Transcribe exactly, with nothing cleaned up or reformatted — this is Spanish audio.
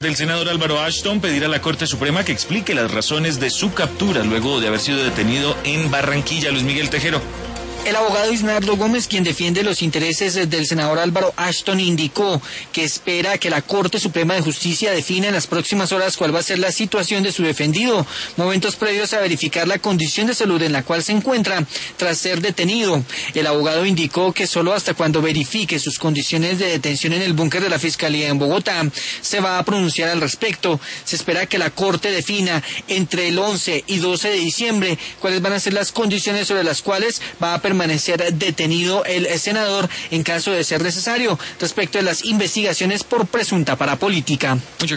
Del senador Álvaro Ashton pedirá a la Corte Suprema que explique las razones de su captura luego de haber sido detenido en Barranquilla. Luis Miguel Tejero. El abogado Isnardo Gómez, quien defiende los intereses del senador Álvaro Ashton, indicó que espera que la Corte Suprema de Justicia defina en las próximas horas cuál va a ser la situación de su defendido, momentos previos a verificar la condición de salud en la cual se encuentra tras ser detenido. El abogado indicó que solo hasta cuando verifique sus condiciones de detención en el búnker de la Fiscalía en Bogotá se va a pronunciar al respecto. Se espera que la Corte defina entre el once y doce de diciembre cuáles van a ser las condiciones sobre las cuales va a permanecer permanecer detenido el senador en caso de ser necesario respecto de las investigaciones por presunta parapolítica.